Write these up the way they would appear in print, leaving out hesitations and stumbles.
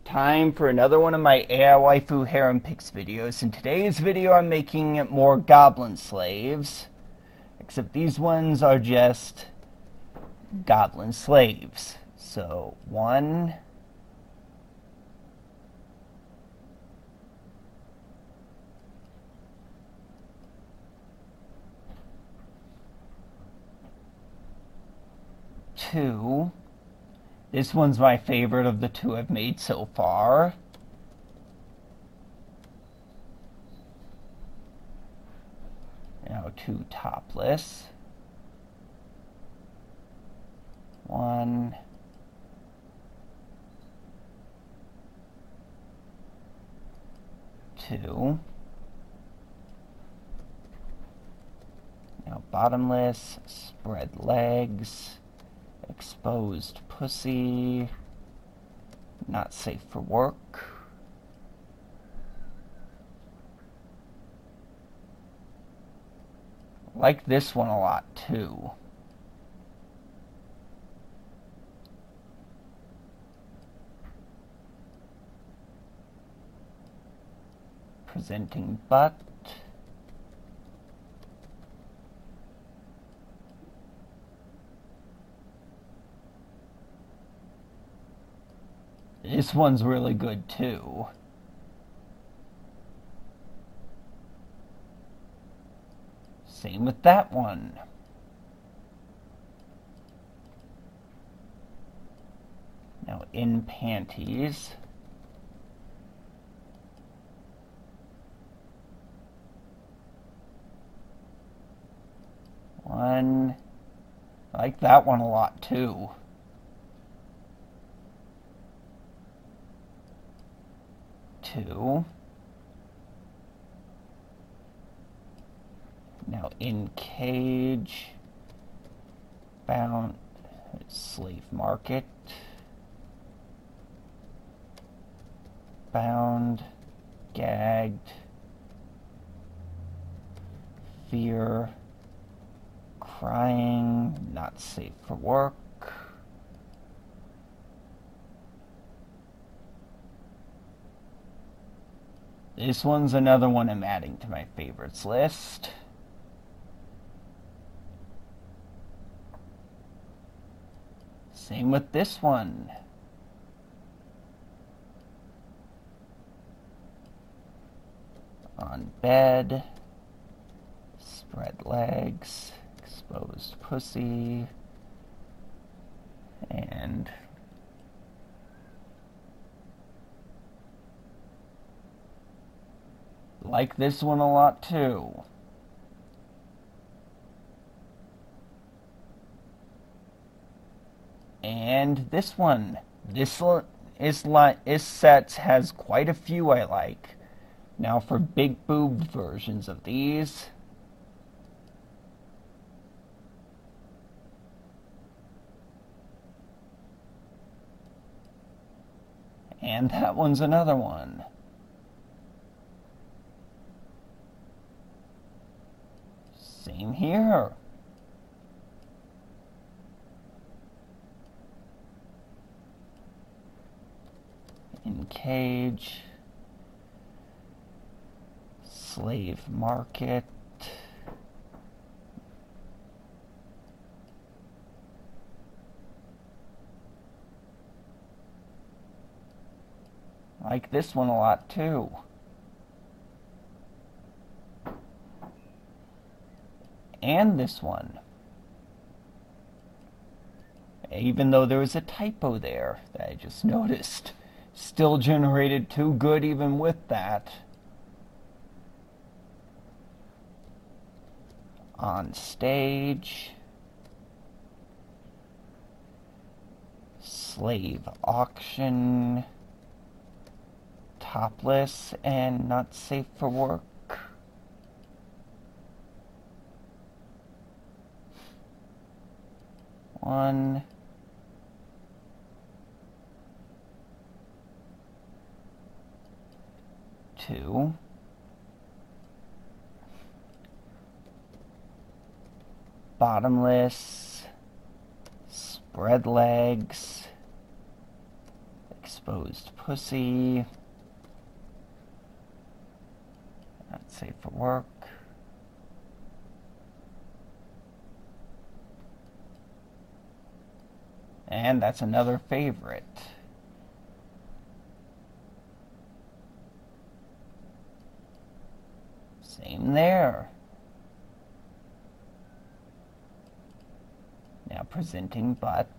Time for another one of my AI Waifu Harem Picks videos. In today's video I'm making more goblin slaves. Except these ones are just goblin slaves. So, one, two. This one's my favorite of the two I've made so far. Now two topless. One, two. Now bottomless, spread legs. Exposed pussy, not safe for work. Like this one a lot too. Presenting butt. This one's really good too. Same with that one. Now in panties. One. I like that one a lot too. Two. Now in cage, bound, slave market, bound, gagged, fear, crying, not safe for work. This one's another one I'm adding to my favorites list. Same with this one. On bed, spread legs, exposed pussy, and like this one a lot too. And this one. This set has quite a few I like. Now for big boobed versions of these. And that one's another one. Same here. In cage, slave market, like this one a lot too. And this one. Even though there was a typo there that I just noticed. Still generated too good even with that. On stage. Slave auction. Topless and not safe for work. One. Two. Bottomless, spread legs, Exposed pussy. Not safe for work. And that's another favorite. Same there. Now presenting butt.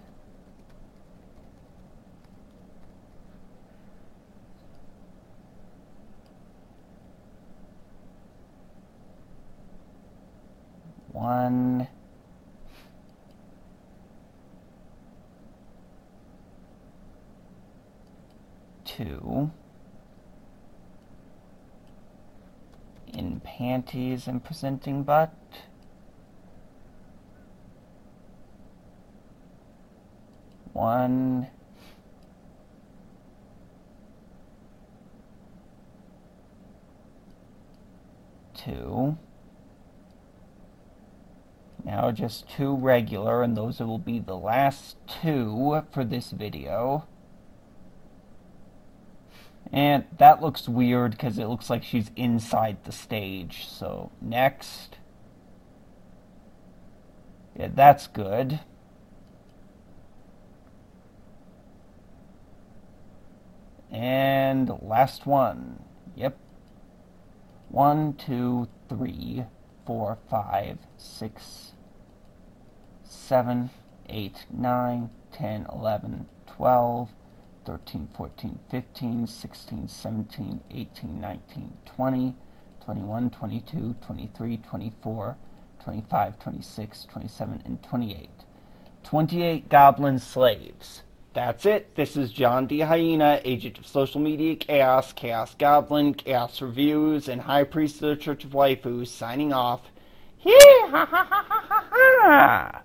One. Two. In panties and presenting butt. One. Two. Now just two regular, and those will be the last two for this video. And that looks weird because it looks like she's inside the stage. So next. Yeah, that's good. And last one. Yep. 1, 2, 3, 4, 5, 6, 7, 8, 9, 10, 11, 12, 13, 14, 15, 16, 17, 18, 19, 20, 21, 22, 23, 24, 25, 26, 27, and 28. 28 goblin slaves. That's it. This is John D. Hyena, agent of social media chaos, Chaos Goblin, Chaos Reviews, and High Priest of the Church of Waifu, signing off. Hee ha ha ha ha ha ha!